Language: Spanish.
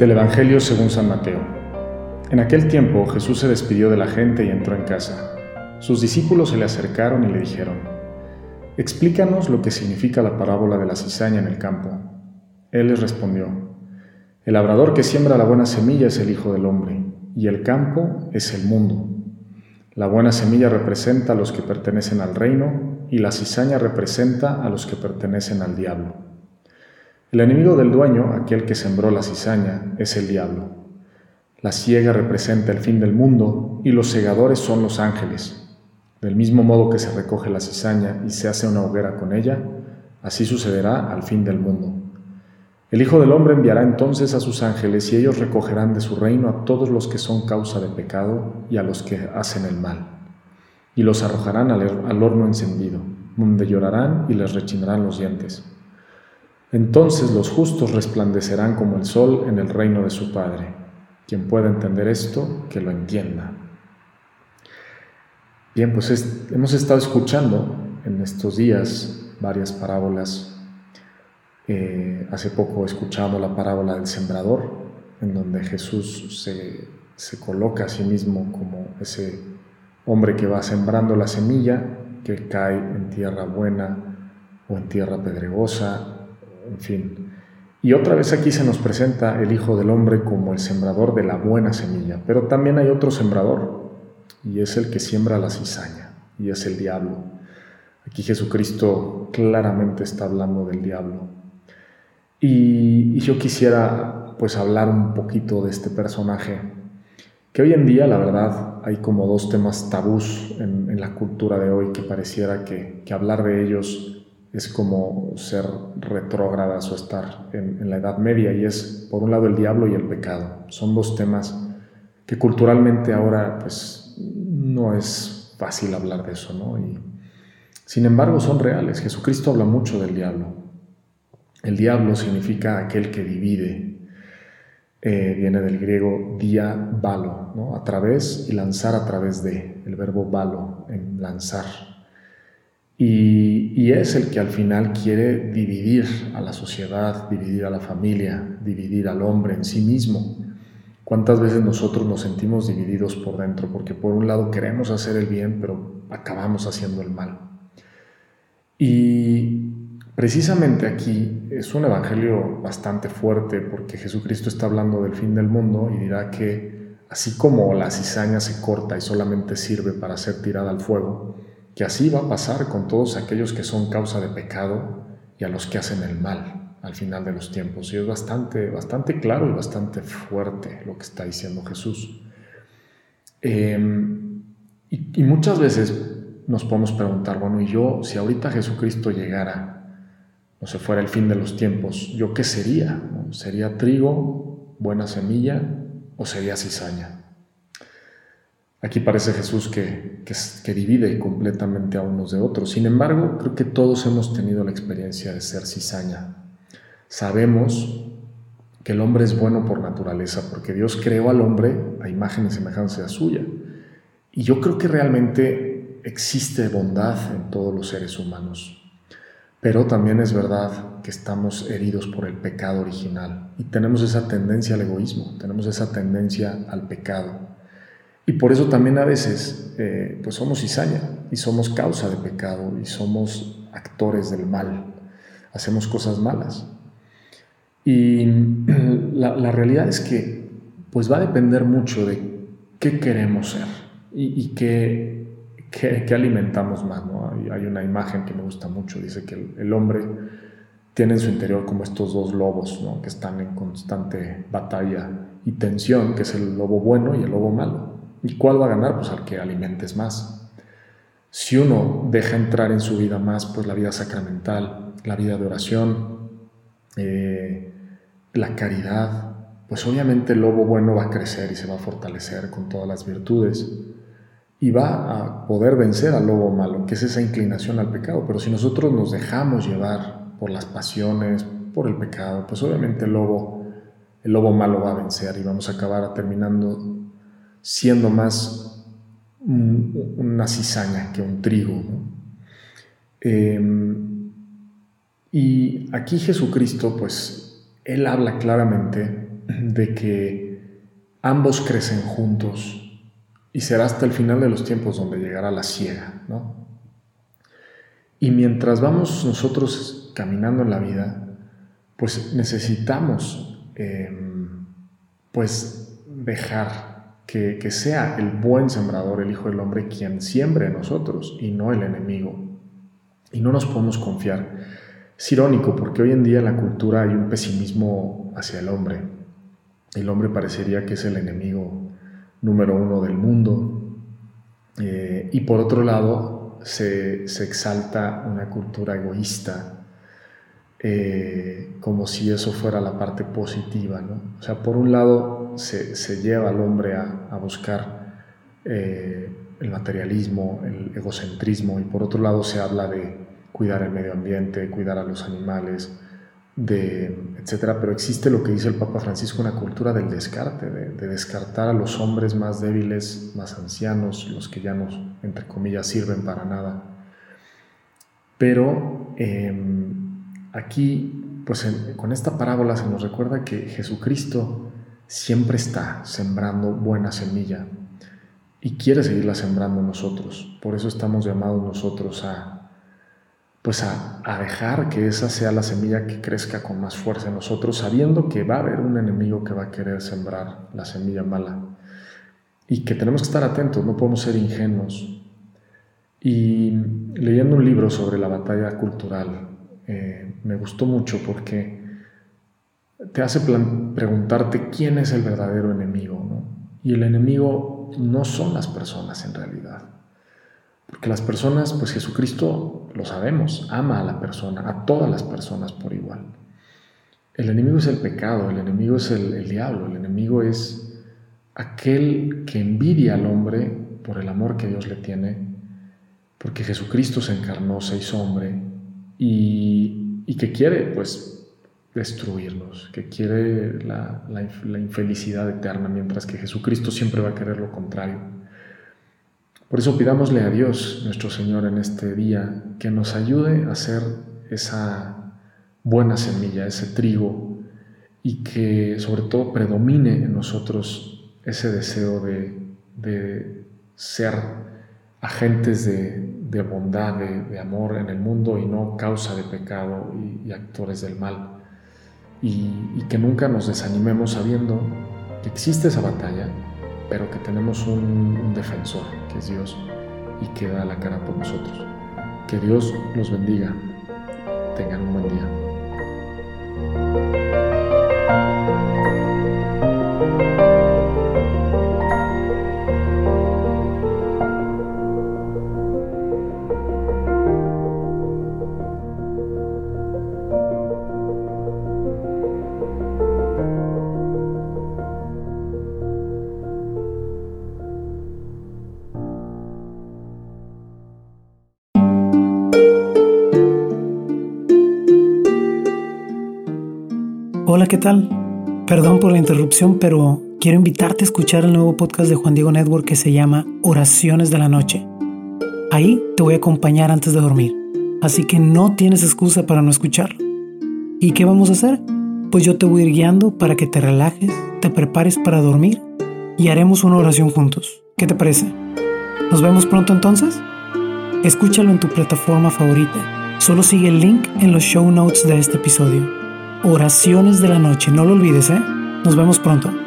Del Evangelio según San Mateo. En aquel tiempo Jesús se despidió de la gente y entró en casa. Sus discípulos se le acercaron y le dijeron: «Explícanos lo que significa la parábola de la cizaña en el campo». Él les respondió: «El labrador que siembra la buena semilla es el Hijo del Hombre, y el campo es el mundo. La buena semilla representa a los que pertenecen al reino, y la cizaña representa a los que pertenecen al diablo. El enemigo del dueño, aquel que sembró la cizaña, es el diablo. La siega representa el fin del mundo y los segadores son los ángeles. Del mismo modo que se recoge la cizaña y se hace una hoguera con ella, así sucederá al fin del mundo. El Hijo del Hombre enviará entonces a sus ángeles y ellos recogerán de su reino a todos los que son causa de pecado y a los que hacen el mal, y los arrojarán al horno encendido, donde llorarán y les rechinarán los dientes. Entonces los justos resplandecerán como el sol en el reino de su Padre. Quien pueda entender esto, que lo entienda». Bien, pues hemos estado escuchando en estos días varias parábolas. Hace poco escuchamos la parábola del sembrador, en donde Jesús se coloca a sí mismo como ese hombre que va sembrando la semilla, que cae en tierra buena o en tierra pedregosa, en fin. Y otra vez aquí se nos presenta el Hijo del Hombre como el sembrador de la buena semilla, pero también hay otro sembrador, y es el que siembra la cizaña, y es el diablo. Aquí Jesucristo claramente está hablando del diablo. Y yo quisiera pues hablar un poquito de este personaje, que hoy en día, la verdad, hay como dos temas tabús en la cultura de hoy, que pareciera que hablar de ellos es como ser retrógradas o estar en la Edad Media, y es, por un lado, el diablo y el pecado. Son dos temas que culturalmente ahora pues no es fácil hablar de eso, ¿no? Y, sin embargo, son reales. Jesucristo habla mucho del diablo. El diablo significa aquel que divide. Viene del griego diabalo, ¿no? A través, y lanzar a través de, el verbo balo, en lanzar. Y es el que al final quiere dividir a la sociedad, dividir a la familia, dividir al hombre en sí mismo. ¿Cuántas veces nosotros nos sentimos divididos por dentro? Porque por un lado queremos hacer el bien, pero acabamos haciendo el mal. Y precisamente aquí es un evangelio bastante fuerte, porque Jesucristo está hablando del fin del mundo y dirá que así como la cizaña se corta y solamente sirve para ser tirada al fuego, que así va a pasar con todos aquellos que son causa de pecado y a los que hacen el mal al final de los tiempos. Y es bastante claro y bastante fuerte lo que está diciendo Jesús. Y muchas veces nos podemos preguntar, bueno, y yo, si ahorita Jesucristo llegara, no se fuera el fin de los tiempos, ¿yo qué sería? ¿No? ¿Sería trigo, buena semilla, o sería cizaña? Aquí parece Jesús que divide completamente a unos de otros. Sin embargo, creo que todos hemos tenido la experiencia de ser cizaña. Sabemos que el hombre es bueno por naturaleza, porque Dios creó al hombre a imagen y semejanza suya. Y yo creo que realmente existe bondad en todos los seres humanos. Pero también es verdad que estamos heridos por el pecado original y tenemos esa tendencia al egoísmo, tenemos esa tendencia al pecado. Y por eso también a veces pues somos cizaña y somos causa de pecado y somos actores del mal, hacemos cosas malas. Y la realidad es que pues va a depender mucho de qué queremos ser y qué alimentamos más, ¿no? Hay una imagen que me gusta mucho, dice que el hombre tiene en su interior como estos dos lobos, ¿no? Que están en constante batalla y tensión, que es el lobo bueno y el lobo malo. ¿Y cuál va a ganar? Pues al que alimentes más. Si uno deja entrar en su vida más, pues la vida sacramental, la vida de oración, la caridad, pues obviamente el lobo bueno va a crecer y se va a fortalecer con todas las virtudes y va a poder vencer al lobo malo, que es esa inclinación al pecado. Pero si nosotros nos dejamos llevar por las pasiones, por el pecado, pues obviamente el lobo malo va a vencer y vamos a acabar terminando siendo más una cizaña que un trigo, ¿no? Y aquí Jesucristo, pues, Él habla claramente de que ambos crecen juntos y será hasta el final de los tiempos donde llegará la siega, ¿no? Y mientras vamos nosotros caminando en la vida, pues necesitamos pues dejar que sea el buen sembrador, el Hijo del Hombre, quien siembre en nosotros y no el enemigo. Y no nos podemos confiar. Es irónico porque hoy en día en la cultura hay un pesimismo hacia el hombre. El hombre parecería que es el enemigo número uno del mundo. Y por otro lado se exalta una cultura egoísta, como si eso fuera la parte positiva, ¿no? O sea, por un lado se lleva al hombre a buscar el materialismo, el egocentrismo, y por otro lado se habla de cuidar el medio ambiente, cuidar a los animales, etcétera. Pero existe lo que dice el Papa Francisco, una cultura del descarte, de descartar a los hombres más débiles, más ancianos, los que ya no, entre comillas, sirven para nada. Pero aquí, pues con esta parábola se nos recuerda que Jesucristo siempre está sembrando buena semilla y quiere seguirla sembrando nosotros. Por eso estamos llamados nosotros a dejar que esa sea la semilla que crezca con más fuerza en nosotros, sabiendo que va a haber un enemigo que va a querer sembrar la semilla mala y que tenemos que estar atentos, no podemos ser ingenuos. Y leyendo un libro sobre la batalla cultural, me gustó mucho porque te hace preguntarte quién es el verdadero enemigo, ¿no? Y el enemigo no son las personas en realidad. Porque las personas, pues Jesucristo, lo sabemos, ama a la persona, a todas las personas por igual. El enemigo es el pecado, el enemigo es el diablo, el enemigo es aquel que envidia al hombre por el amor que Dios le tiene, porque Jesucristo se encarnó, se hizo hombre y que quiere, pues, destruirnos, que quiere la infelicidad eterna, mientras que Jesucristo siempre va a querer lo contrario. Por eso pidámosle a Dios, nuestro Señor, en este día, que nos ayude a hacer esa buena semilla, ese trigo, y que sobre todo predomine en nosotros ese deseo de ser agentes de bondad, de amor en el mundo y no causa de pecado y actores del mal. Y que nunca nos desanimemos sabiendo que existe esa batalla, pero que tenemos un defensor, que es Dios, y que da la cara por nosotros. Que Dios los bendiga. Tengan un buen día. Hola, ¿qué tal? Perdón por la interrupción, pero quiero invitarte a escuchar el nuevo podcast de Juan Diego Network que se llama Oraciones de la Noche. Ahí te voy a acompañar antes de dormir, así que no tienes excusa para no escucharlo. ¿Y qué vamos a hacer? Pues yo te voy a ir guiando para que te relajes, te prepares para dormir y haremos una oración juntos. ¿Qué te parece? ¿Nos vemos pronto entonces? Escúchalo en tu plataforma favorita. Solo sigue el link en los show notes de este episodio. Oraciones de la Noche, no lo olvides, ¿eh? Nos vemos pronto.